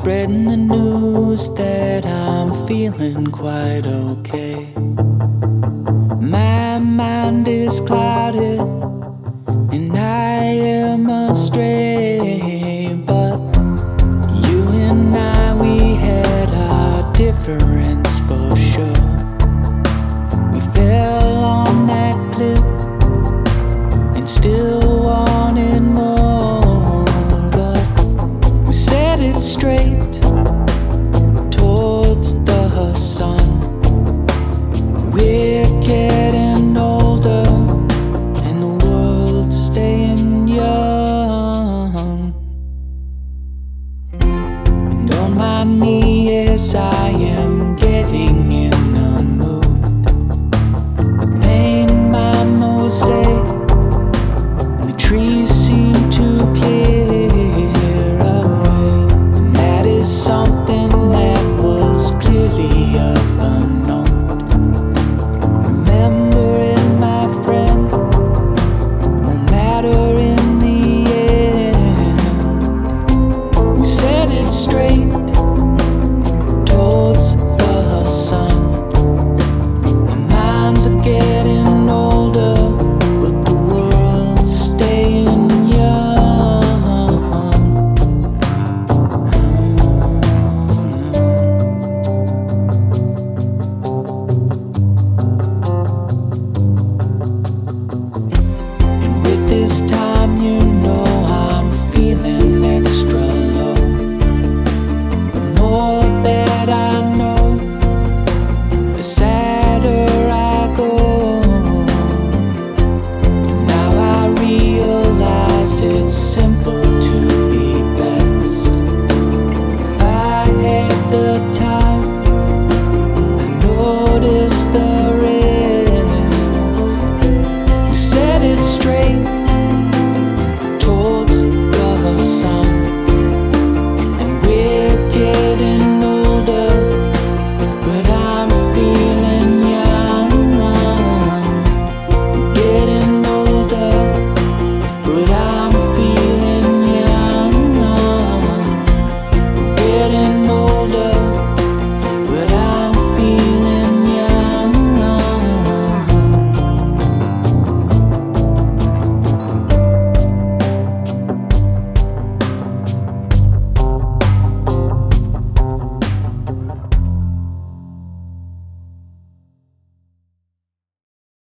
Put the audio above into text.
spreading the news that I'm feeling quite okay. My mind is clouded and I am astray, but you and I, we had our difference for sure. We fell on that cliff and still wanted more, but we set it straight towards the sun. We're getting older and the world's staying young. And don't mind me as I am getting in the mood. I paint my mosaic and the trees seem to clear away. And that is something that was clearly of unknown. Remember it, my friend, won't matter in the end. We set it straight towards the sun.